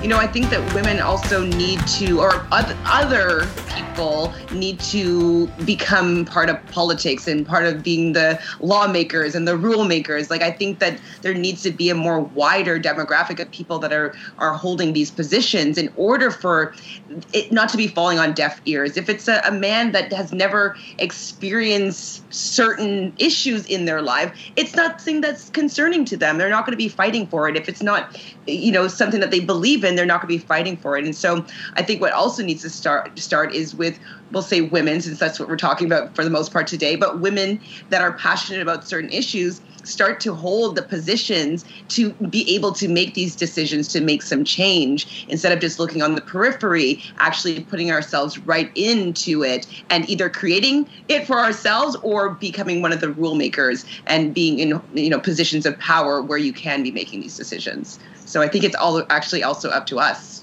I think that women also need to, or other people need to become part of politics and part of being the lawmakers and the rule makers. Like, I think that there needs to be a more wider demographic of people that are holding these positions in order for it not to be falling on deaf ears. If it's a man that has never experienced certain issues in their life, it's not something that's concerning to them. They're not going to be fighting for it. If it's not, something that they believe in, they're not going to be fighting for it. And so I think what also needs to start is with, we'll say women, since that's what we're talking about for the most part today, but women that are passionate about certain issues start to hold the positions to be able to make these decisions, to make some change, instead of just looking on the periphery, actually putting ourselves right into it and either creating it for ourselves or becoming one of the rule makers and being in positions of power where you can be making these decisions. So I think it's all actually also up to us.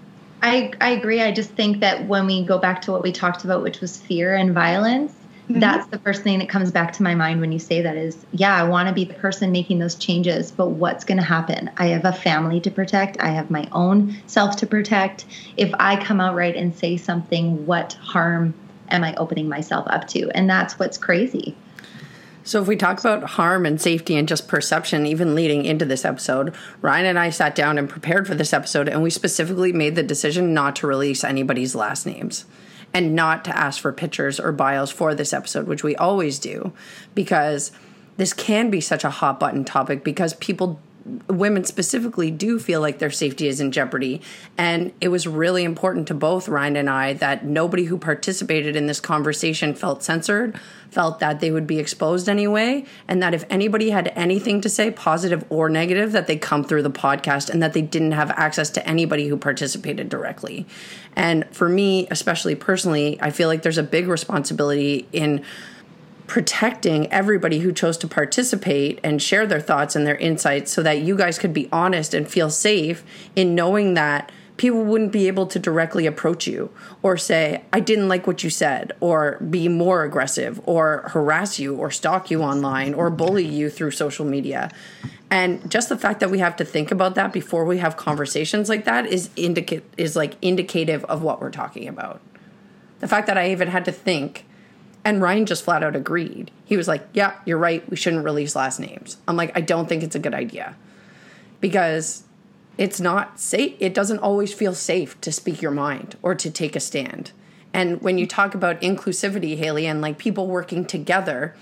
I agree. I just think that when we go back to what we talked about, which was fear and violence, that's the first thing that comes back to my mind when you say that is, I want to be the person making those changes, but what's going to happen? I have a family to protect. I have my own self to protect. If I come out right and say something, what harm am I opening myself up to? And that's what's crazy. So if we talk about harm and safety and just perception, even leading into this episode, Ryan and I sat down and prepared for this episode, and we specifically made the decision not to release anybody's last names and not to ask for pictures or bios for this episode, which we always do, because this can be such a hot button topic because women specifically do feel like their safety is in jeopardy. And it was really important to both Ryan and I that nobody who participated in this conversation felt censored, felt that they would be exposed anyway, and that if anybody had anything to say, positive or negative, that they come through the podcast and that they didn't have access to anybody who participated directly. And for me, especially personally, I feel like there's a big responsibility in protecting everybody who chose to participate and share their thoughts and their insights so that you guys could be honest and feel safe in knowing that people wouldn't be able to directly approach you or say, I didn't like what you said, or be more aggressive or harass you or stalk you online or bully you through social media. And just the fact that we have to think about that before we have conversations like that is indicative of what we're talking about. The fact that I even had to think. And Ryan just flat out agreed. He was like, yeah, you're right. We shouldn't release last names. I'm like, I don't think it's a good idea because it's not safe. It doesn't always feel safe to speak your mind or to take a stand. And when you talk about inclusivity, Haley, and like people working together,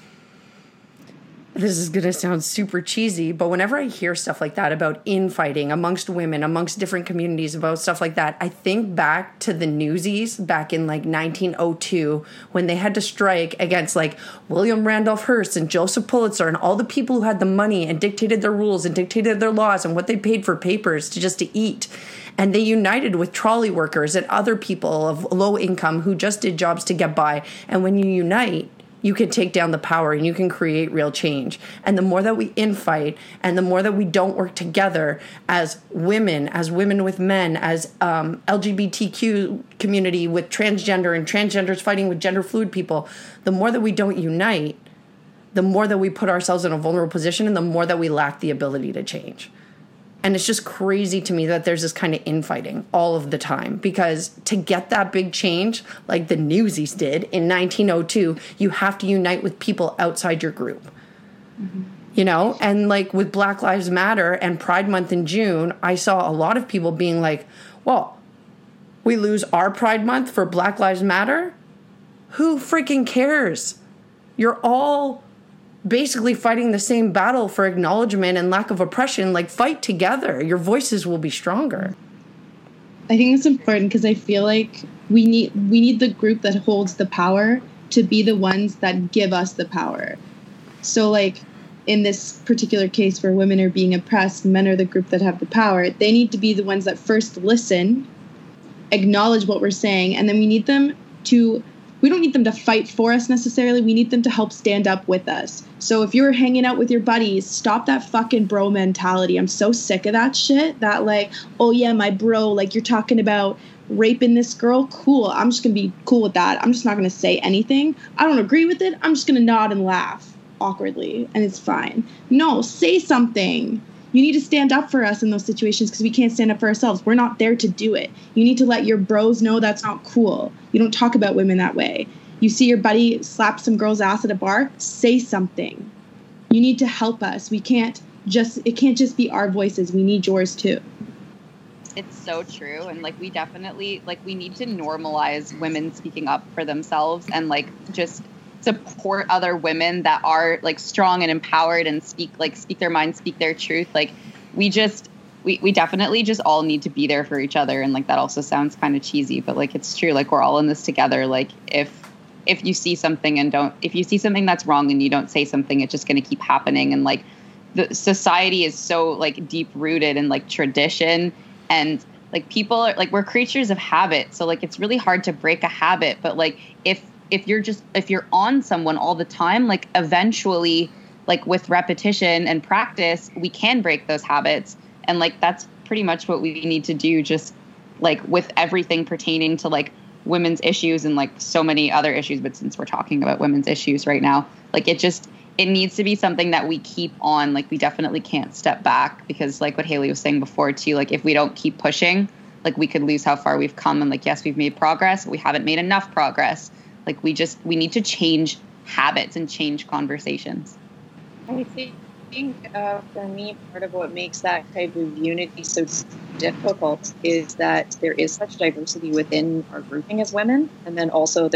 this is going to sound super cheesy, but whenever I hear stuff like that about infighting amongst women, amongst different communities, about stuff like that, I think back to the Newsies back in like 1902 when they had to strike against like William Randolph Hearst and Joseph Pulitzer and all the people who had the money and dictated their rules and dictated their laws and what they paid for papers to eat. And they united with trolley workers and other people of low income who just did jobs to get by. And when you unite, you can take down the power and you can create real change. And the more that we infight and the more that we don't work together as women with men, as LGBTQ community with transgender and transgenders fighting with gender fluid people, the more that we don't unite, the more that we put ourselves in a vulnerable position and the more that we lack the ability to change. And it's just crazy to me that there's this kind of infighting all of the time, because to get that big change, like the Newsies did in 1902, you have to unite with people outside your group. Mm-hmm. And like with Black Lives Matter and Pride Month in June, I saw a lot of people being like, well, we lose our Pride Month for Black Lives Matter? Who freaking cares? You're all basically fighting the same battle for acknowledgement and lack of oppression. Like, fight together. Your voices will be stronger. I think it's important because I feel like we need the group that holds the power to be the ones that give us the power. So like in this particular case where women are being oppressed, men are the group that have the power. They need to be the ones that first listen, acknowledge what we're saying, and then we don't need them to fight for us necessarily. We need them to help stand up with us. So if you're hanging out with your buddies, stop that fucking bro mentality. I'm so sick of that shit. That like, oh yeah, my bro, like you're talking about raping this girl. Cool. I'm just going to be cool with that. I'm just not going to say anything. I don't agree with it. I'm just going to nod and laugh awkwardly and it's fine. No, say something. You need to stand up for us in those situations because we can't stand up for ourselves. We're not there to do it. You need to let your bros know that's not cool. You don't talk about women that way. You see your buddy slap some girl's ass at a bar, say something. You need to help us. It can't just be our voices. We need yours too. It's so true. And like, we definitely, like, we need to normalize women speaking up for themselves and like just support other women that are like strong and empowered and speak their mind, speak their truth. Like we definitely just all need to be there for each other. And like, that also sounds kind of cheesy, but like, it's true. Like, we're all in this together. Like if you see something if you see something that's wrong and you don't say something, it's just going to keep happening. And like, the society is so like deep rooted in like tradition, and like people are like, we're creatures of habit. So like, it's really hard to break a habit, but like, if you're on someone all the time, like eventually, like with repetition and practice, we can break those habits. And like, that's pretty much what we need to do, just like with everything pertaining to like women's issues and like so many other issues. But since we're talking about women's issues right now, like it needs to be something that we keep on. Like, we definitely can't step back, because like what Haley was saying before too, like if we don't keep pushing, like we could lose how far we've come. And like, yes, we've made progress, but we haven't made enough progress. Like we need to change habits and change conversations. I think for me, part of what makes that type of unity so difficult is that there is such diversity within our grouping as women. And then also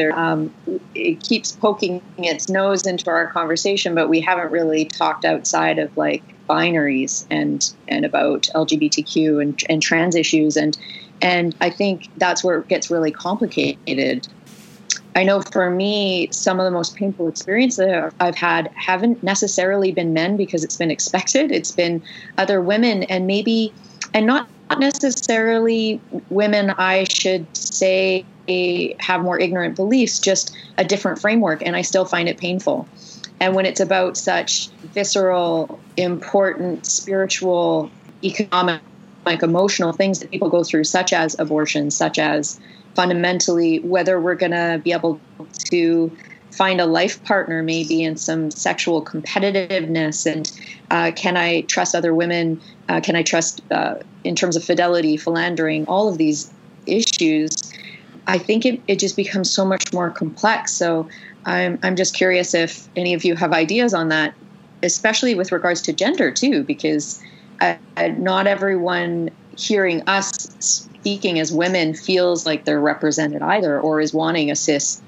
it keeps poking its nose into our conversation, but we haven't really talked outside of like binaries and about LGBTQ and trans issues. And I think that's where it gets really complicated. I know for me, some of the most painful experiences that I've had haven't necessarily been men, because it's been expected. It's been other women, and not necessarily women, I should say, have more ignorant beliefs, just a different framework. And I still find it painful. And when it's about such visceral, important, spiritual, economic, emotional things that people go through, such as abortion, such as fundamentally whether we're going to be able to find a life partner, maybe in some sexual competitiveness, and can I trust other women? Can I trust in terms of fidelity, philandering, all of these issues? I think it just becomes so much more complex. So I'm just curious if any of you have ideas on that, especially with regards to gender too, because not everyone hearing us speaking as women feels like they're represented either, or is wanting a cis,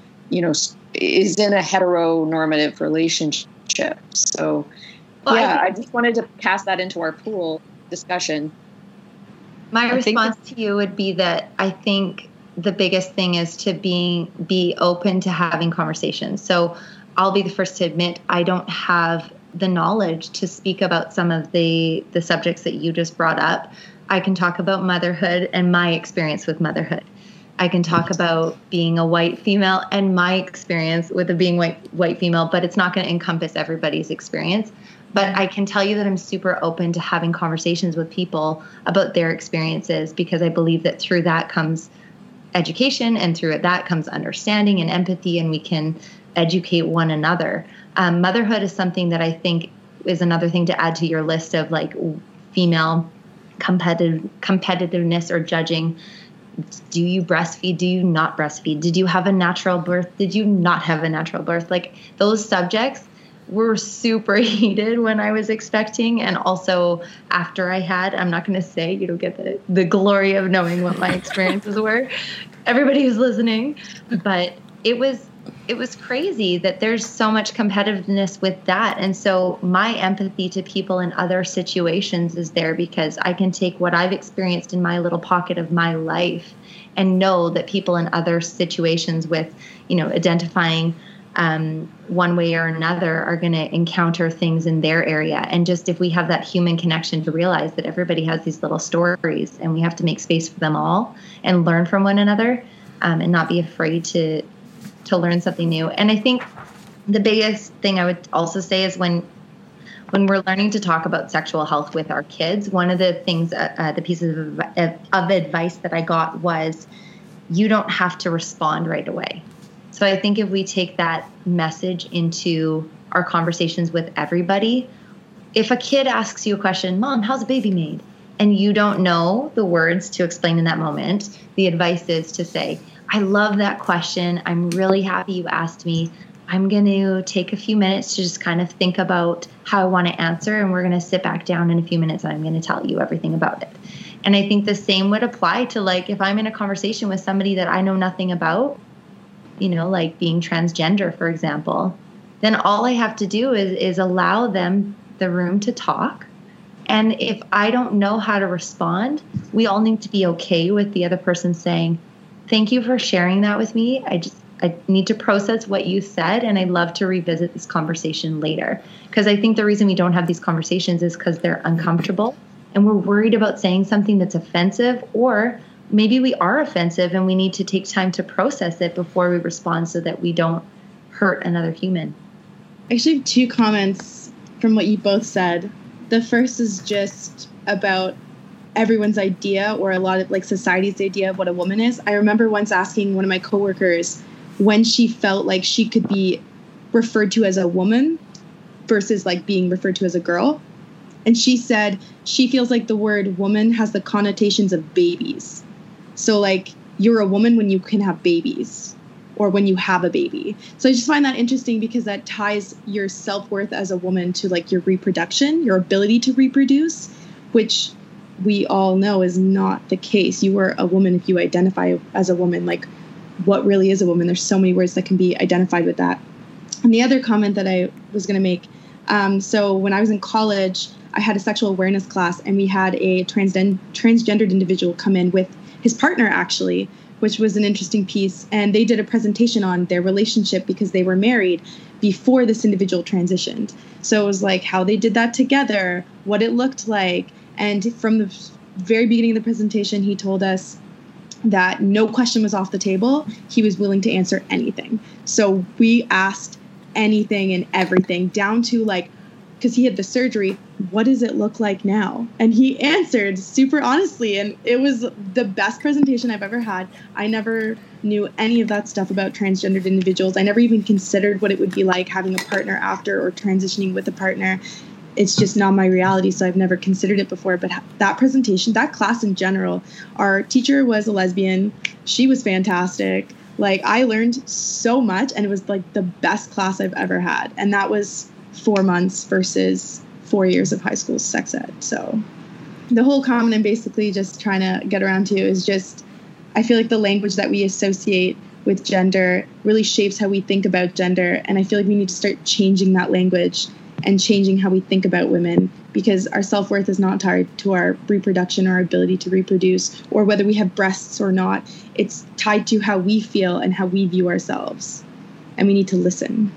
is in a heteronormative relationship. So I just wanted to cast that into our pool discussion. My response to you would be that I think the biggest thing is to be open to having conversations. So I'll be the first to admit I don't have the knowledge to speak about some of the subjects that you just brought up. I can talk about motherhood and my experience with motherhood. I can talk about being a white female and my experience with being white female, but it's not going to encompass everybody's experience. But I can tell you that I'm super open to having conversations with people about their experiences, because I believe that through that comes education, and through that comes understanding and empathy, and we can educate one another. Motherhood is something that I think is another thing to add to your list of like female competitiveness or judging. Do you breastfeed? Do you not breastfeed? Did you have a natural birth? Did you not have a natural birth? Like, those subjects were super heated when I was expecting, and also after I had. I'm not going to say, you don't get the glory of knowing what my experiences were. Everybody who's listening, but it was crazy that there's so much competitiveness with that. And so my empathy to people in other situations is there, because I can take what I've experienced in my little pocket of my life and know that people in other situations with, identifying one way or another are going to encounter things in their area. And just if we have that human connection to realize that everybody has these little stories, and we have to make space for them all and learn from one another, and not be afraid to learn something new. And I think the biggest thing I would also say is when we're learning to talk about sexual health with our kids, one of the things, the pieces of advice that I got was, you don't have to respond right away. So I think if we take that message into our conversations with everybody, if a kid asks you a question, Mom, how's a baby made? And you don't know the words to explain in that moment, the advice is to say, I love that question. I'm really happy you asked me. I'm going to take a few minutes to just kind of think about how I want to answer, and we're going to sit back down in a few minutes and I'm going to tell you everything about it. And I think the same would apply to, like, if I'm in a conversation with somebody that I know nothing about, you know, like being transgender, for example, then all I have to do is allow them the room to talk. And if I don't know how to respond, we all need to be okay with the other person saying, thank you for sharing that with me. I need to process what you said, and I'd love to revisit this conversation later. Because I think the reason we don't have these conversations is because they're uncomfortable, and we're worried about saying something that's offensive, or maybe we are offensive and we need to take time to process it before we respond so that we don't hurt another human. I actually have 2 comments from what you both said. The first is just about everyone's idea, or a lot of like society's idea of what a woman is. I remember once asking one of my coworkers when she felt like she could be referred to as a woman versus like being referred to as a girl. And she said she feels like the word woman has the connotations of babies. So like you're a woman when you can have babies, or when you have a baby. So I just find that interesting because that ties your self-worth as a woman to like your reproduction, your ability to reproduce, which we all know is not the case. You are a woman if you identify as a woman. Like, what really is a woman? There's so many words that can be identified with that. And the other comment that I was going to make, so when I was in college, I had a sexual awareness class, and we had a transgendered individual come in with his partner, actually, which was an interesting piece. And they did a presentation on their relationship because they were married before this individual transitioned. So it was like how they did that together, what it looked like. And from the very beginning of the presentation, he told us that no question was off the table. He was willing to answer anything. So we asked anything and everything, down to like, because he had the surgery, what does it look like now? And he answered super honestly. And it was the best presentation I've ever had. I never knew any of that stuff about transgendered individuals. I never even considered what it would be like having a partner after, or transitioning with a partner. It's just not my reality, so I've never considered it before. But that presentation, that class in general, our teacher was a lesbian. She was fantastic. Like, I learned so much, and it was like the best class I've ever had. And that was 4 months versus 4 years of high school sex ed. So the whole comment I'm basically just trying to get around to is just, I feel like the language that we associate with gender really shapes how we think about gender. And I feel like we need to start changing that language and changing how we think about women, because our self-worth is not tied to our reproduction or our ability to reproduce, or whether we have breasts or not. It's tied to how we feel and how we view ourselves. And we need to listen.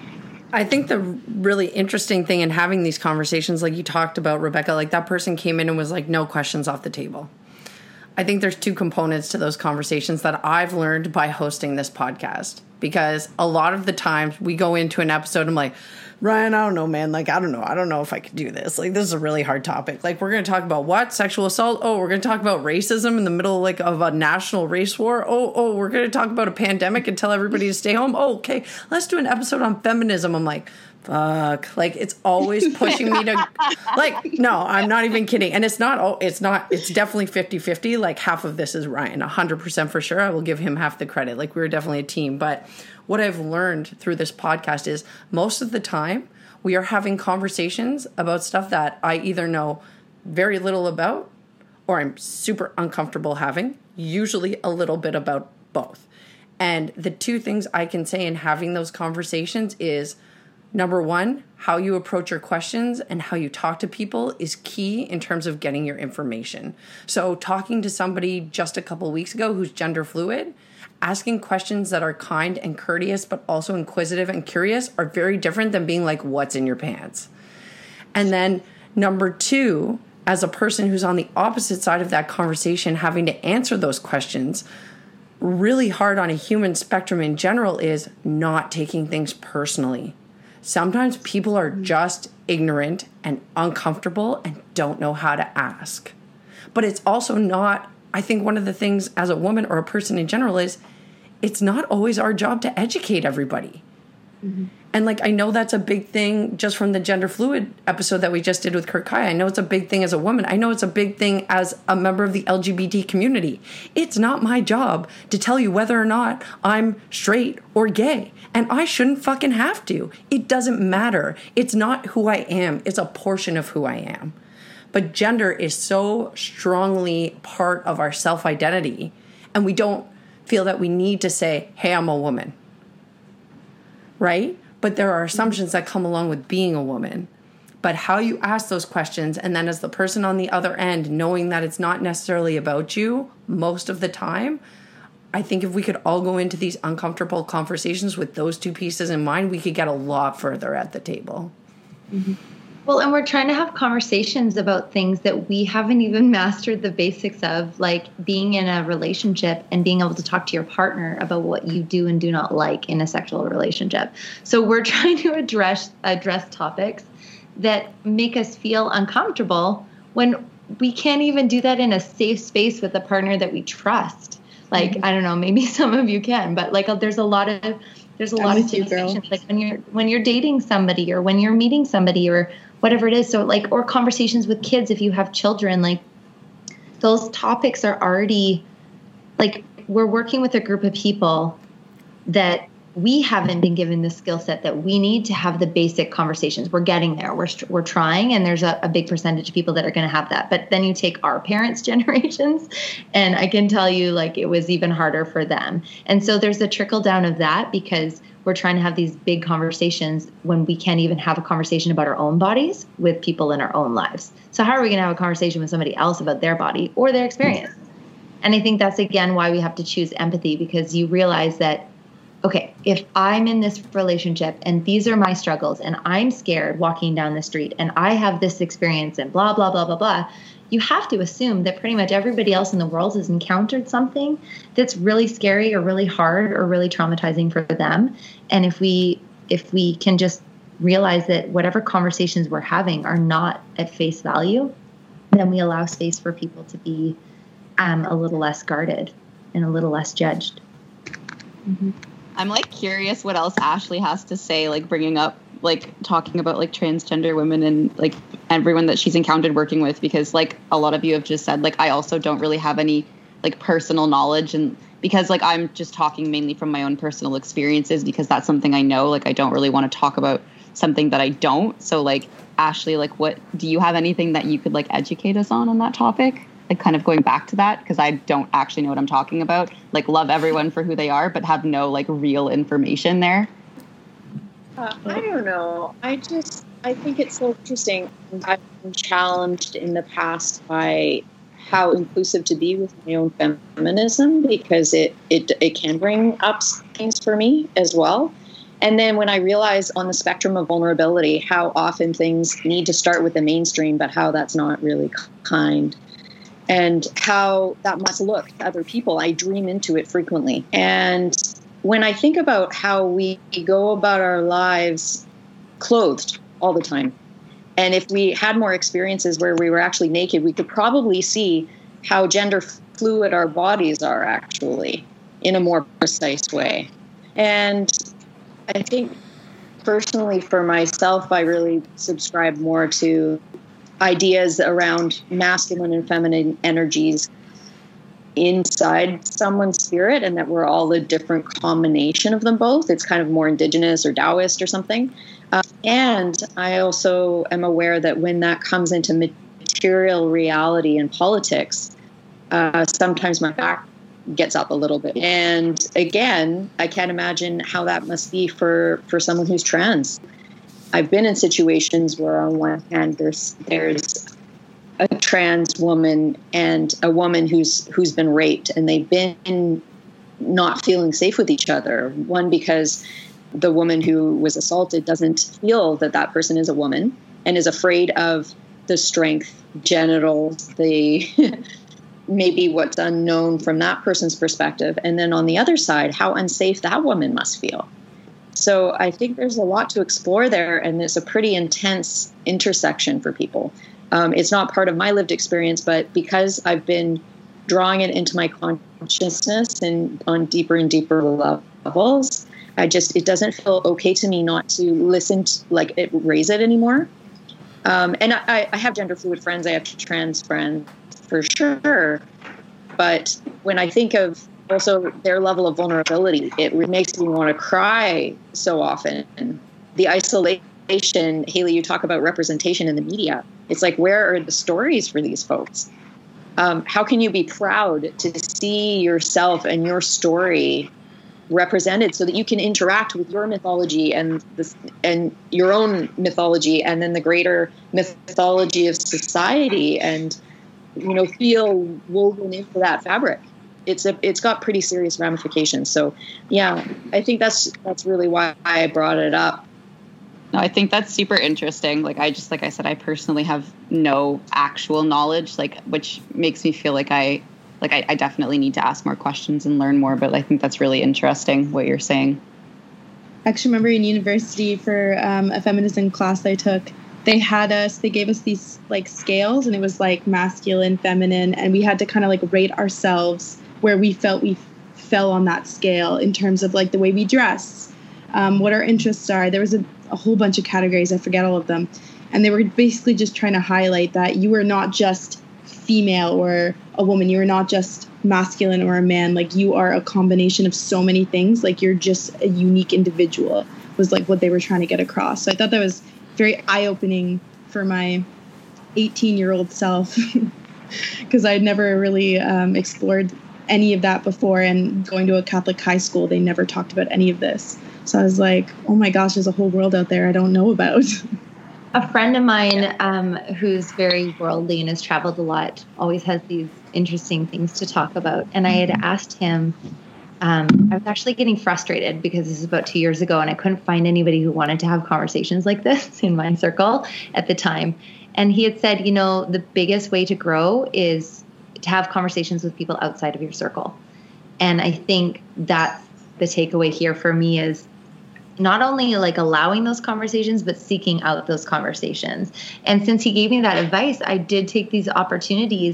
I think the really interesting thing in having these conversations, like you talked about, Rebecca, like that person came in and was like, no questions off the table. I think there's 2 components to those conversations that I've learned by hosting this podcast, because a lot of the times we go into an episode, I'm like, Ryan, I don't know, man. Like, I don't know if I could do this. Like, this is a really hard topic. Like, we're going to talk about what? Sexual assault? Oh, we're going to talk about racism in the middle, like, of a national race war? Oh, we're going to talk about a pandemic and tell everybody to stay home? Oh, okay. Let's do an episode on feminism. I'm like, fuck. Like, it's always pushing me to, like, no, I'm not even kidding. And it's definitely 50-50. Like, half of this is Ryan, 100% for sure. I will give him half the credit. Like, we're definitely a team. But what I've learned through this podcast is most of the time we are having conversations about stuff that I either know very little about or I'm super uncomfortable having, usually a little bit about both. And the 2 things I can say in having those conversations is, number 1, how you approach your questions and how you talk to people is key in terms of getting your information. So talking to somebody just a couple weeks ago who's gender fluid, asking questions that are kind and courteous, but also inquisitive and curious are very different than being like, what's in your pants? And then number 2, as a person who's on the opposite side of that conversation, having to answer those questions, really hard on a human spectrum in general is not taking things personally. Sometimes people are just ignorant and uncomfortable and don't know how to ask. But it's also not, I think one of the things as a woman or a person in general is, it's not always our job to educate everybody. Mm-hmm. And like, I know that's a big thing just from the gender fluid episode that we just did with Kurt Kai. I know it's a big thing as a woman. I know it's a big thing as a member of the LGBT community. It's not my job to tell you whether or not I'm straight or gay. And I shouldn't fucking have to. It doesn't matter. It's not who I am. It's a portion of who I am. But gender is so strongly part of our self-identity. And we don't feel that we need to say, hey, I'm a woman. Right? But there are assumptions that come along with being a woman. But how you ask those questions, and then as the person on the other end, knowing that it's not necessarily about you most of the time, I think if we could all go into these uncomfortable conversations with those two pieces in mind, we could get a lot further at the table. Mm-hmm. Well, and we're trying to have conversations about things that we haven't even mastered the basics of, like being in a relationship and being able to talk to your partner about what you do and do not like in a sexual relationship. So we're trying to address topics that make us feel uncomfortable when we can't even do that in a safe space with a partner that we trust. Like, I don't know, maybe some of you can, but like there's a lot of situations, like when you're dating somebody or when you're meeting somebody or whatever it is. So like, or conversations with kids, if you have children, like those topics are already like, we're working with a group of people that we haven't been given the skill set that we need to have the basic conversations. We're getting there. We're trying, and there's a big percentage of people that are going to have that. But then you take our parents' generations, and I can tell you, like, it was even harder for them. And so there's a trickle down of that because we're trying to have these big conversations when we can't even have a conversation about our own bodies with people in our own lives. So how are we going to have a conversation with somebody else about their body or their experience? And I think that's, again, why we have to choose empathy, because you realize that, okay, if I'm in this relationship and these are my struggles and I'm scared walking down the street and I have this experience and blah, blah, blah, blah, blah, you have to assume that pretty much everybody else in the world has encountered something that's really scary or really hard or really traumatizing for them. And if we can just realize that whatever conversations we're having are not at face value, then we allow space for people to be a little less guarded and a little less judged. Mm-hmm. I'm like curious what else Ashley has to say, like bringing up, like talking about like transgender women and like everyone that she's encountered working with, because like a lot of you have just said, like, I also don't really have any like personal knowledge, and because like I'm just talking mainly from my own personal experiences because that's something I know, like I don't really want to talk about something that I don't. So like Ashley, like what do you have anything that you could like educate us on that topic? Like kind of going back to that, because I don't actually know what I'm talking about. Like love everyone for who they are, but have no like real information there. I don't know. I think it's so interesting. I've been challenged in the past by how inclusive to be with my own feminism, because it can bring up things for me as well. And then when I realize on the spectrum of vulnerability, how often things need to start with the mainstream, but how that's not really kind. And how that must look to other people. I dream into it frequently. And when I think about how we go about our lives clothed all the time, and if we had more experiences where we were actually naked, we could probably see how gender fluid our bodies are actually in a more precise way. And I think personally for myself, I really subscribe more to ideas around masculine and feminine energies inside someone's spirit, and that we're all a different combination of them both. It's kind of more indigenous or Taoist or something. And I also am aware that when that comes into material reality and politics, sometimes my back gets up a little bit. And again, I can't imagine how that must be for someone who's trans. I've been in situations where on one hand there's a trans woman and a woman who's been raped, and they've been not feeling safe with each other. One, because the woman who was assaulted doesn't feel that that person is a woman and is afraid of the strength, genitals, the maybe what's unknown from that person's perspective. And then on the other side, how unsafe that woman must feel. So I think there's a lot to explore there, and it's a pretty intense intersection for people. It's not part of my lived experience, but because I've been drawing it into my consciousness and on deeper and deeper levels, it doesn't feel okay to me not to listen to, raise it anymore. And I have gender fluid friends. I have trans friends for sure. But when I think of also their level of vulnerability, it makes me want to cry so often. And the isolation, Haley, you talk about representation in the media. It's like, where are the stories for these folks? How can you be proud to see yourself and your story represented so that you can interact with your mythology and your own mythology and then the greater mythology of society and, feel woven into that fabric? It's got pretty serious ramifications. So yeah, I think that's really why I brought it up. No, I think that's super interesting. Like I said, I personally have no actual knowledge, which makes me feel like I definitely need to ask more questions and learn more. But I think that's really interesting what you're saying. I actually remember in university for a feminism class I took, they gave us these scales, and it was masculine, feminine, and we had to kind of rate ourselves where we felt we fell on that scale in terms of the way we dress, what our interests are. There was a whole bunch of categories. I forget all of them. And they were basically just trying to highlight that you are not just female or a woman. You are not just masculine or a man. You are a combination of so many things. You're just a unique individual was what they were trying to get across. So I thought that was very eye-opening for my 18-year-old self because I'd never really explored any of that before. And going to a Catholic high school, they never talked about any of this. So I was like, oh my gosh, there's a whole world out there I don't know about. A friend of mine who's very worldly and has traveled a lot always has these interesting things to talk about. And I had asked him, I was actually getting frustrated because this is about 2 years ago and I couldn't find anybody who wanted to have conversations like this in my circle at the time. And he had said, the biggest way to grow is to have conversations with people outside of your circle. And I think that's the takeaway here for me is not only allowing those conversations, but seeking out those conversations. And since he gave me that advice, I did take these opportunities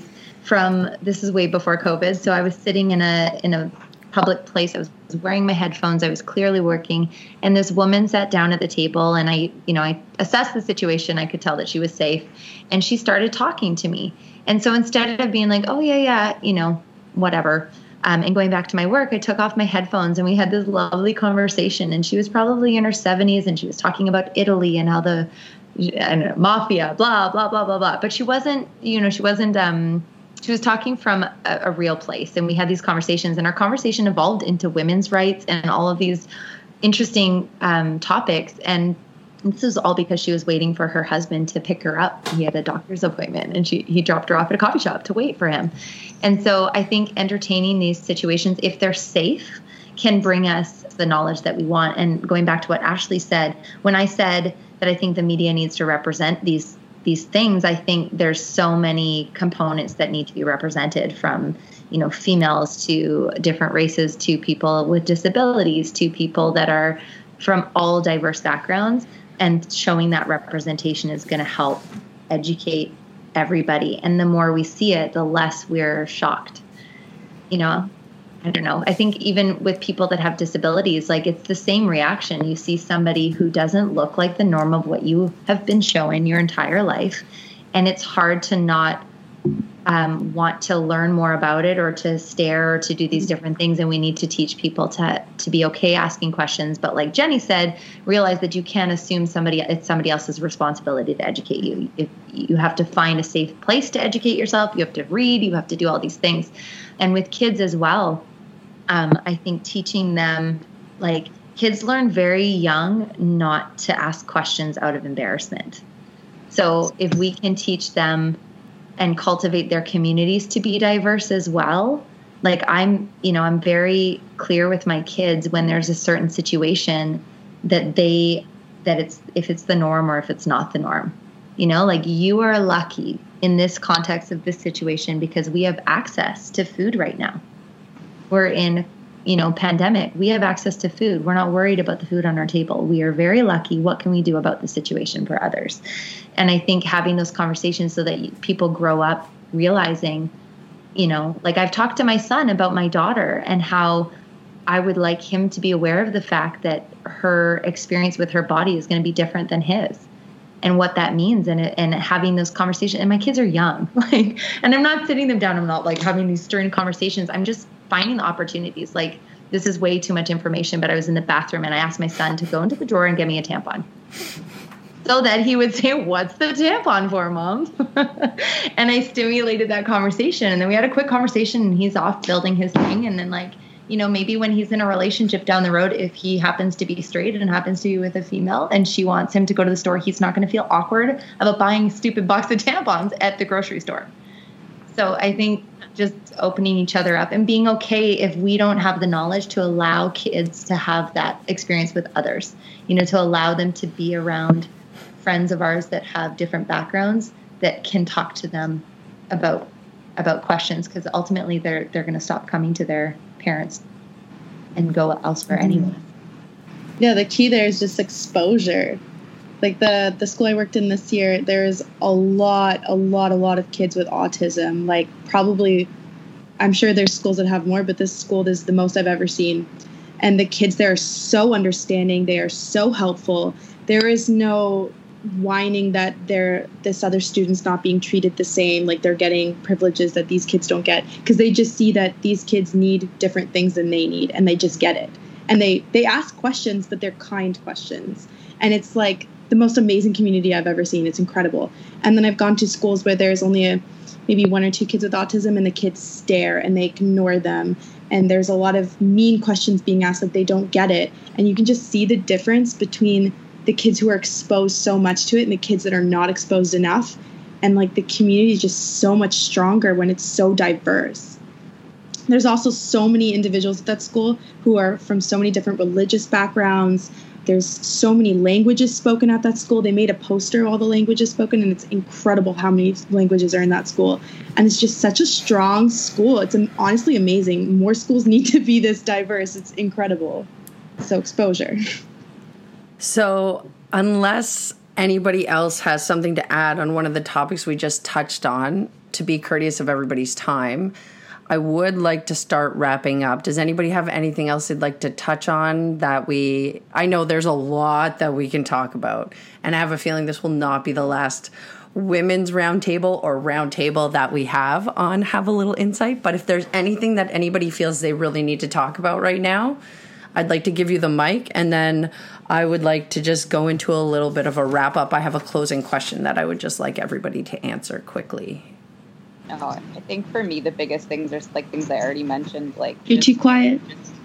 this is way before COVID. So I was sitting in a public place. I was wearing my headphones. I was clearly working. And this woman sat down at the table and I assessed the situation. I could tell that she was safe. And she started talking to me. And so instead of being oh yeah, whatever, and going back to my work, I took off my headphones and we had this lovely conversation. And she was probably in her 70s and she was talking about Italy and how the mafia, blah, blah, blah, blah, blah. But she wasn't, she was talking from a real place. And we had these conversations and our conversation evolved into women's rights and all of these interesting topics. And this was all because she was waiting for her husband to pick her up. He had a doctor's appointment and he dropped her off at a coffee shop to wait for him. And so I think entertaining these situations, if they're safe, can bring us the knowledge that we want. And going back to what Ashley said, when I said that I think the media needs to represent these things, I think there's so many components that need to be represented from, females to different races to people with disabilities to people that are from all diverse backgrounds. And showing that representation is going to help educate everybody. And the more we see it, the less we're shocked. I don't know. I think even with people that have disabilities, it's the same reaction. You see somebody who doesn't look like the norm of what you have been shown your entire life. And it's hard to not want to learn more about it or to stare or to do these different things. And we need to teach people to be okay asking questions. But like Jenny said, realize that you can't assume it's somebody else's responsibility to educate you. You have to find a safe place to educate yourself. You have to read. You have to do all these things. And with kids as well, I think teaching them, kids learn very young not to ask questions out of embarrassment. So if we can teach them and cultivate their communities to be diverse as well. I'm very clear with my kids when there's a certain situation that if it's the norm or if it's not the norm, you are lucky in this context of this situation because we have access to food right now. We're in, pandemic. We have access to food. We're not worried about the food on our table. We are very lucky. What can we do about the situation for others? And I think having those conversations so that people grow up realizing, I've talked to my son about my daughter and how I would like him to be aware of the fact that her experience with her body is going to be different than his, and what that means, and having those conversations. And my kids are young, like, and I'm not sitting them down. I'm not like having these stern conversations. I'm just finding the opportunities. Like, this is way too much information, but I was in the bathroom and I asked my son to go into the drawer and get me a tampon. So that he would say, "What's the tampon for, Mom?" And I stimulated that conversation. And then we had a quick conversation, and he's off building his thing. And then, like, you know, maybe when he's in a relationship down the road, if he happens to be straight and happens to be with a female and she wants him to go to the store, he's not going to feel awkward about buying a stupid box of tampons at the grocery store. So I think just opening each other up and being okay if we don't have the knowledge to allow kids to have that experience with others, you know, to allow them to be around friends of ours that have different backgrounds that can talk to them about questions, because ultimately they're going to stop coming to their parents and go elsewhere anyway. Yeah, the key there is just exposure. Like the school I worked in this year, there's a lot of kids with autism. Like, probably, I'm sure there's schools that have more, but this school is the most I've ever seen. And the kids there are so understanding. They are so helpful. There is no whining that this other student's not being treated the same, like they're getting privileges that these kids don't get, because they just see that these kids need different things than they need, and they just get it. And they ask questions, but they're kind questions. And it's like the most amazing community I've ever seen. It's incredible. And then I've gone to schools where there's only maybe 1 or 2 kids with autism, and the kids stare and they ignore them. And there's a lot of mean questions being asked that they don't get it. And you can just see the difference between the kids who are exposed so much to it and the kids that are not exposed enough. And like, the community is just so much stronger when it's so diverse. There's also so many individuals at that school who are from so many different religious backgrounds. There's so many languages spoken at that school. They made a poster of all the languages spoken, and it's incredible how many languages are in that school. And it's just such a strong school. It's honestly amazing. More schools need to be this diverse. It's incredible. So exposure. So unless anybody else has something to add on one of the topics we just touched on, to be courteous of everybody's time, I would like to start wrapping up. Does anybody have anything else they'd like to touch on that I know there's a lot that we can talk about, and I have a feeling this will not be the last women's roundtable or roundtable that we have on Have a Little Insight. But if there's anything that anybody feels they really need to talk about right now, I'd like to give you the mic, and then I would like to just go into a little bit of a wrap up. I have a closing question that I would just like everybody to answer quickly. I think for me, the biggest things are like things I already mentioned. Like, you're too quiet.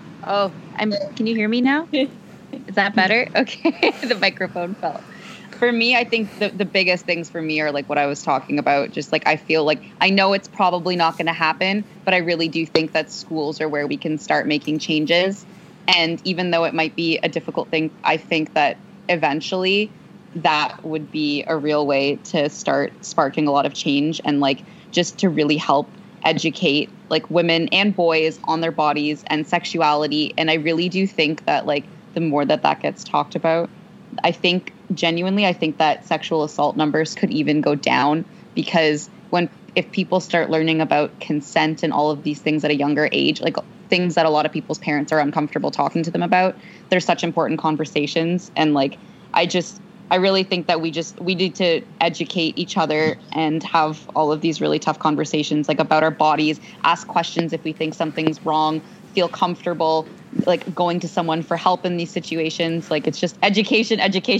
Can you hear me now? Is that better? Okay. The microphone fell. For me, I think the biggest things for me are like what I was talking about. Just like, I feel like, I know it's probably not going to happen, but I really do think that schools are where we can start making changes. And even though it might be a difficult thing, I think that eventually that would be a real way to start sparking a lot of change, and like just to really help educate like women and boys on their bodies and sexuality. And I really do think that like the more that gets talked about, I think that sexual assault numbers could even go down, because if people start learning about consent and all of these things at a younger age, like things that a lot of people's parents are uncomfortable talking to them about, they're such important conversations. And like, I really think that we need to educate each other and have all of these really tough conversations, like about our bodies, ask questions if we think something's wrong, feel comfortable, like going to someone for help in these situations. Like, it's just education.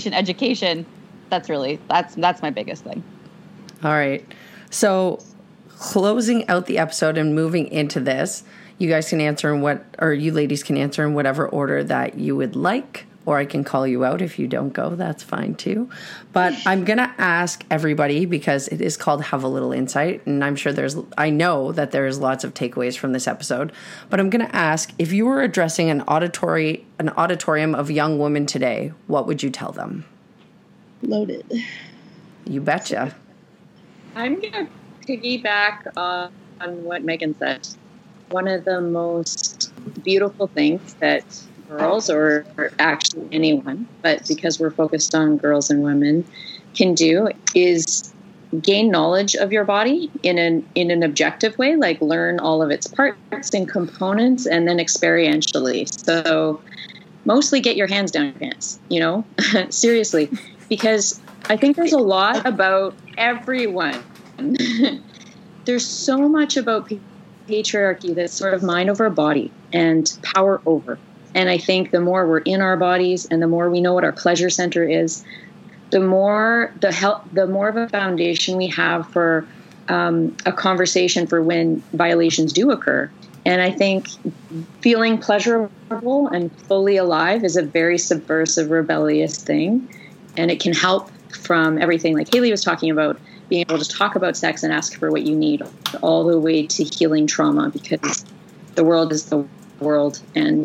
That's my biggest thing. All right. So closing out the episode and moving into this, you guys can answer you ladies can answer in whatever order that you would like, or I can call you out if you don't go. That's fine too. But I'm going to ask everybody, because it is called Have a Little Insight, and I know that there's lots of takeaways from this episode, but I'm going to ask, if you were addressing an auditorium of young women today, what would you tell them? Loaded. You betcha. I'm going to piggyback on what Megan said. One of the most beautiful things that girls, or actually anyone, but because we're focused on girls and women, can do is gain knowledge of your body in an objective way, like learn all of its parts and components, and then experientially. So mostly get your hands down your pants, seriously, because I think there's a lot about everyone. There's so much about patriarchy that's sort of mind over body and power over. And I think the more we're in our bodies and the more we know what our pleasure center is, the more of a foundation we have for a conversation for when violations do occur. And I think feeling pleasurable and fully alive is a very subversive, rebellious thing. And it can help from everything like Haley was talking about, being able to talk about sex and ask for what you need, all the way to healing trauma, because the world is the world. And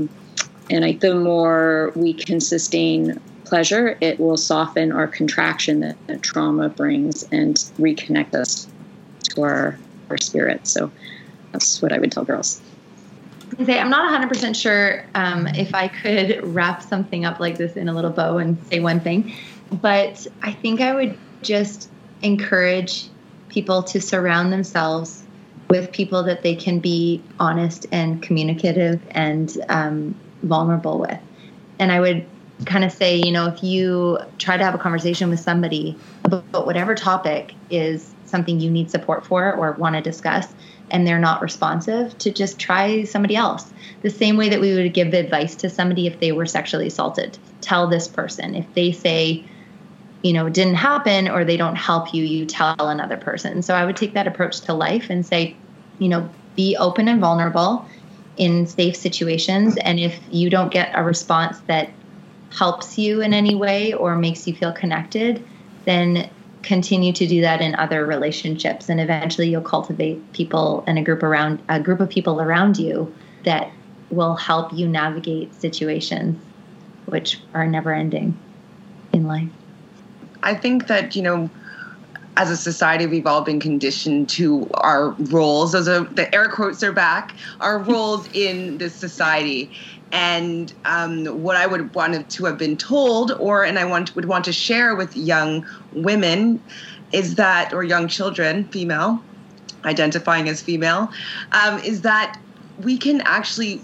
the more we can sustain pleasure, it will soften our contraction that trauma brings and reconnect us to our spirit. So that's what I would tell girls. I'm not 100% sure if I could wrap something up like this in a little bow and say one thing, but I think I would just encourage people to surround themselves with people that they can be honest and communicative and vulnerable with. And I would kind of say, if you try to have a conversation with somebody about whatever topic is something you need support for or want to discuss, and they're not responsive, to just try somebody else. The same way that we would give advice to somebody if they were sexually assaulted. Tell this person. If they say, it didn't happen, or they don't help you, you tell another person. So I would take that approach to life and say, be open and vulnerable in safe situations. And if you don't get a response that helps you in any way or makes you feel connected, then continue to do that in other relationships. And eventually you'll cultivate people and a group of people around you that will help you navigate situations which are never ending in life. I think that, as a society, we've all been conditioned to our roles. The air quotes are back, our roles in this society. And what I would want to have been told, would want to share with young women is that, or young children, female, identifying as female, is that we can actually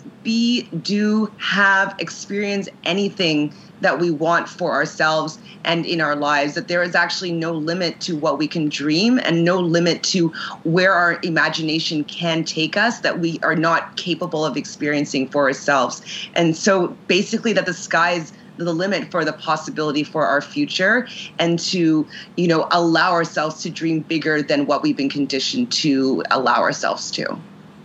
experience anything that we want for ourselves and in our lives, that there is actually no limit to what we can dream and no limit to where our imagination can take us that we are not capable of experiencing for ourselves. And so basically that the sky's the limit for the possibility for our future, and to, allow ourselves to dream bigger than what we've been conditioned to allow ourselves to.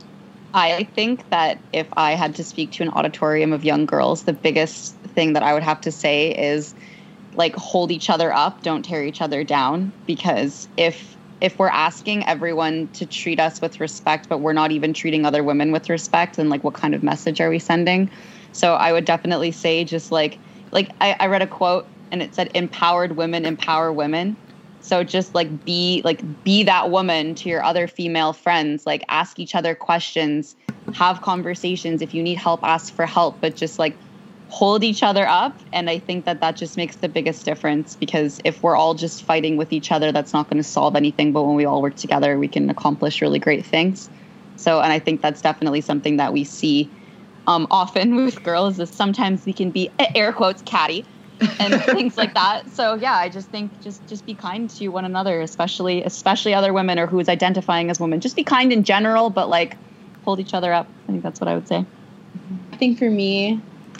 I think that if I had to speak to an auditorium of young girls, the biggest thing that I would have to say is, hold each other up, don't tear each other down. Because if we're asking everyone to treat us with respect, but we're not even treating other women with respect, then what kind of message are we sending? So I would definitely say just I read a quote and it said, empowered women empower women. So just be that woman to your other female friends, ask each other questions, have conversations. If you need help, ask for help, but just hold each other up. And I think that just makes the biggest difference, because if we're all just fighting with each other, that's not going to solve anything. But when we all work together, we can accomplish really great things. So, and I think that's definitely something that we see often with girls, is sometimes we can be, air quotes, catty and things like that. So yeah, I just think just be kind to one another, especially other women or who's identifying as women. Just be kind in general, but hold each other up. I think that's what I would say. I think for me,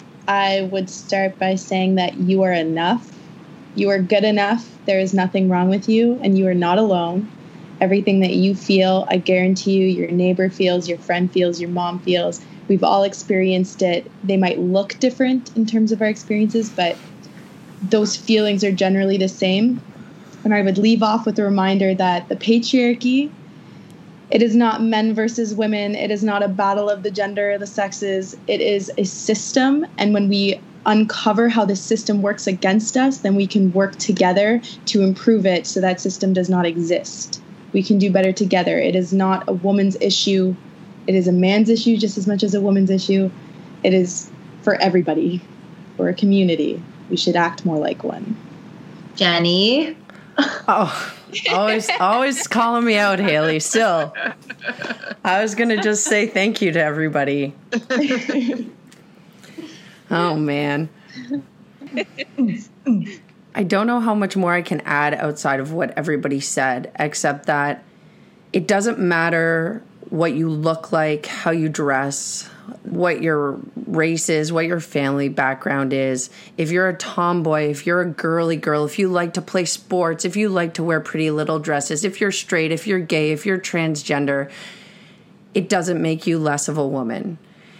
I would start by saying that you are enough. You are good enough. There is nothing wrong with you, and you are not alone. Everything that you feel, I guarantee you, your neighbor feels, your friend feels, your mom feels. We've all experienced it. They might look different in terms of our experiences, but those feelings are generally the same. And I would leave off with a reminder that the patriarchy, it is not men versus women. It is not a battle of the gender, the sexes. It is a system. And when we uncover how the system works against us, then we can work together to improve it so that system does not exist. We can do better together. It is not a woman's issue. It is a man's issue just as much as a woman's issue. It is for everybody. For a community. We should act more like one. Jenny? Oh, always calling me out, Haley. Still, I was gonna just say thank you to everybody. Oh man, I don't know how much more I can add outside of what everybody said, except that it doesn't matter what you look like, how you dress, what your race is, what your family background is. If you're a tomboy, if you're a girly girl, if you like to play sports, if you like to wear pretty little dresses, if you're straight, if you're gay, if you're transgender, it doesn't make you less of a woman.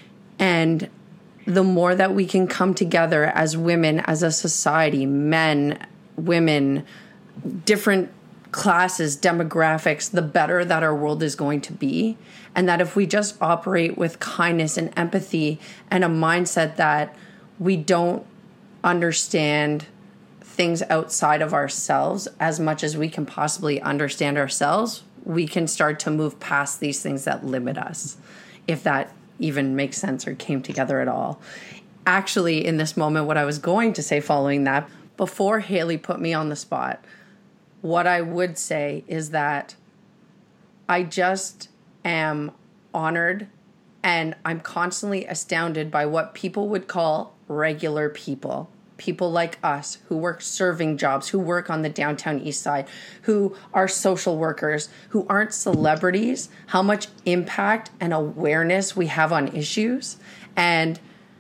And the more that we can come together as women, as a society, men, women, different classes, demographics, the better that our world is going to be. And that if we just operate with kindness and empathy and a mindset that we don't understand things outside of ourselves as much as we can possibly understand ourselves, we can start to move past these things that limit us, if that even makes sense or came together at all. Actually, in this moment, what I was going to say following that, before Haley put me on the spot, what I would say is that I just am honored and I'm constantly astounded by what people would call regular people. People like us who work serving jobs, who work on the downtown east side, who are social workers, who aren't celebrities, how much impact and awareness we have on issues and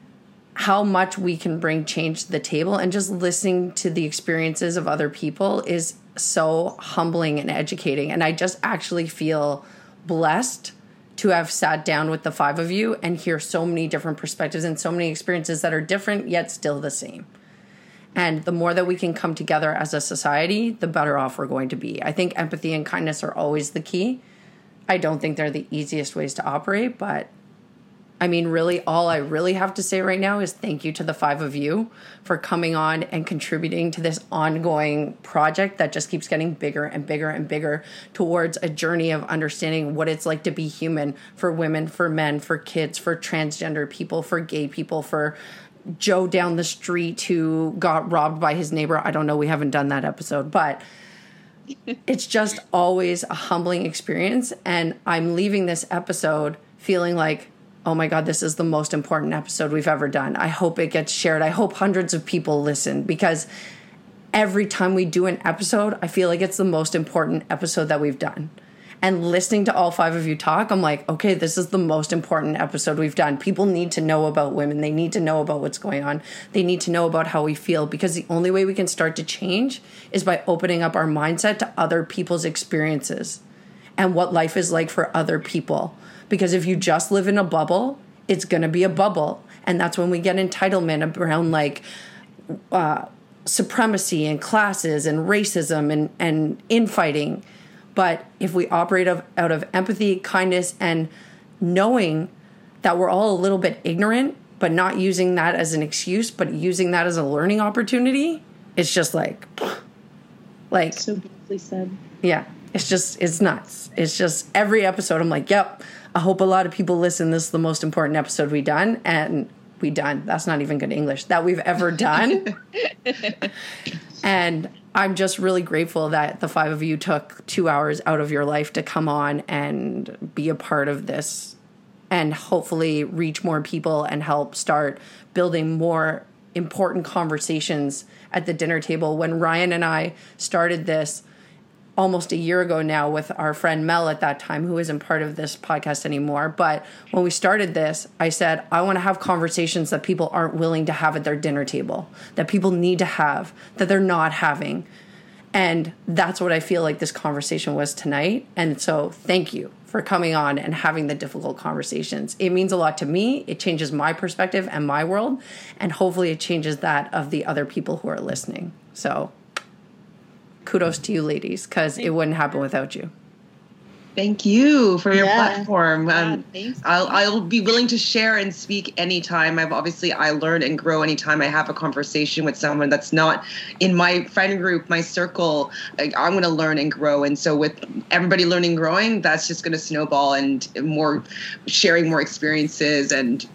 how much we can bring change to the table. And just listening to the experiences of other people is so humbling and educating. And I just actually feel blessed to have sat down with the five of you and hear so many different perspectives and so many experiences that are different yet still the same. And the more that we can come together as a society, the better off we're going to be. I think empathy and kindness are always the key. I don't think they're the easiest ways to operate, but I mean, really, all I really have to say right now is thank you to the five of you for coming on and contributing to this ongoing project that just keeps getting bigger and bigger and bigger towards a journey of understanding what it's like to be human for women, for men, for kids, for transgender people, for gay people, for Joe down the street who got robbed by his neighbor. I don't know. We haven't done that episode, but it's just always a humbling experience. And I'm leaving this episode feeling like, oh my God, this is the most important episode we've ever done. I hope it gets shared. I hope hundreds of people listen, because every time we do an episode, I feel like it's the most important episode that we've done. And listening to all five of you talk, I'm like, okay, this is the most important episode we've done. People need to know about women. They need to know about what's going on. They need to know about how we feel, because the only way we can start to change is by opening up our mindset to other people's experiences and what life is like for other people. Because if you just live in a bubble, it's going to be a bubble. And that's when we get entitlement around like supremacy and classes and racism and infighting. But if we operate out of empathy, kindness, and knowing that we're all a little bit ignorant, but not using that as an excuse, but using that as a learning opportunity, it's just like so beautifully said. Yeah, it's nuts. It's just every episode I'm like, yep, I hope a lot of people listen. This is the most important episode we've done. And that's not even good English, that we've ever done. And I'm just really grateful that the five of you took 2 hours out of your life to come on and be a part of this and hopefully reach more people and help start building more important conversations at the dinner table. When Ryan and I started this almost a year ago now with our friend Mel at that time, who isn't part of this podcast anymore. But when we started this, I said, I want to have conversations that people aren't willing to have at their dinner table, that people need to have, that they're not having. And that's what I feel like this conversation was tonight. And so thank you for coming on and having the difficult conversations. It means a lot to me. It changes my perspective and my world. And hopefully it changes that of the other people who are listening. So kudos to you ladies, because it wouldn't happen without you. Thank you for your platform. Thanks. I'll be willing to share and speak anytime. I learn and grow anytime I have a conversation with someone that's not in my friend group, my circle. I'm going to learn and grow. And so with everybody learning and growing, that's just going to snowball and more sharing more experiences and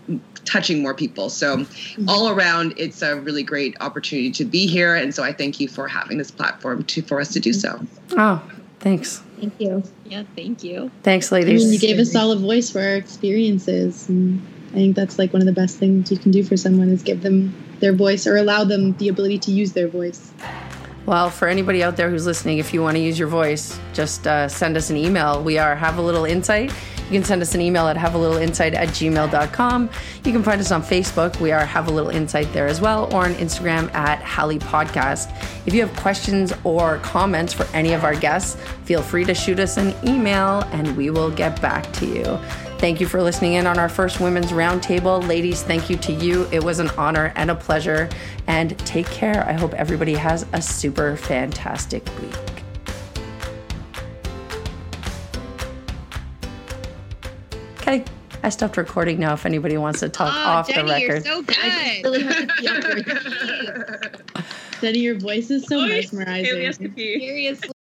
touching more people. So all around, it's a really great opportunity to be here. And so I thank you for having this platform for us to do so. Oh, thanks. Thank you. Yeah, thank you. Thanks, I ladies. mean, you gave us all a voice for our experiences. And I think that's like one of the best things you can do for someone is give them their voice or allow them the ability to use their voice. Well, for anybody out there who's listening, if you want to use your voice, just send us an email. We are Have a Little Insight. You can send us an email at havealittleinsight@gmail.com. You can find us on Facebook. We are Have a Little Insight there as well, or on Instagram at Hallie Podcast. If you have questions or comments for any of our guests, feel free to shoot us an email and we will get back to you. Thank you for listening in on our first Women's Roundtable. Ladies, thank you to you. It was an honor and a pleasure. And take care. I hope everybody has a super fantastic week. Okay, I stopped recording now if anybody wants to talk off Jenny, the record. You're so good. Jenny, your voice is so mesmerizing. Seriously.